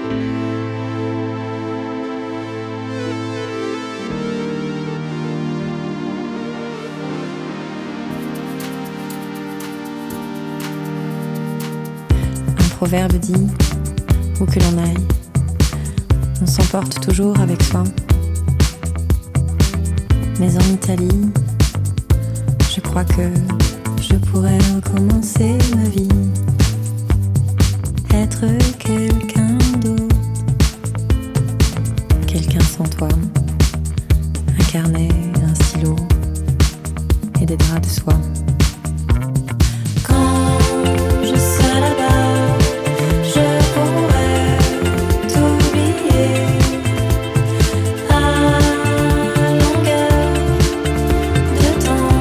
Un proverbe dit, où que l'on aille, on s'emporte toujours avec soi. Mais en Italie, je crois que je pourrais recommencer ma vie, être quelqu'un d'autre, quelqu'un sans toi, un carnet, un stylo et des draps de soie. Quand je serai là-bas, je pourrais t'oublier à longueur de temps,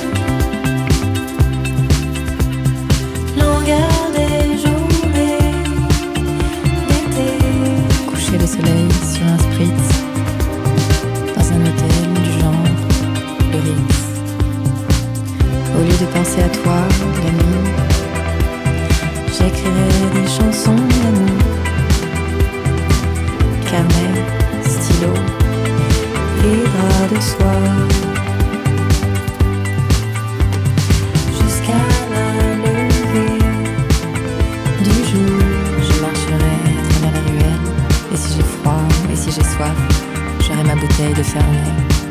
longueur des journées d'été. Coucher le soleil sur un spritz dans un hôtel du genre le Ritz. Au lieu de penser à toi la nuit, j'écrirai des chansons d'amour. Carnet, stylo et draps de soie. Jusqu'à la levée du jour, je marcherai à travers la ruelle. Et si j'ai froid, et si j'ai soif, j'aurai ma bouteille de Fernet.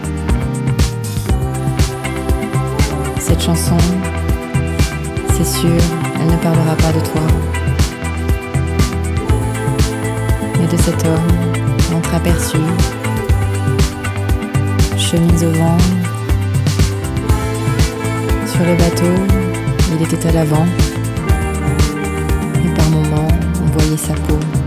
Cette chanson, c'est sûr, elle ne parlera pas de toi, mais de cet homme entreaperçu, chemise au vent. Sur le bateau, il était à l'avant, et par moments, on voyait sa peau.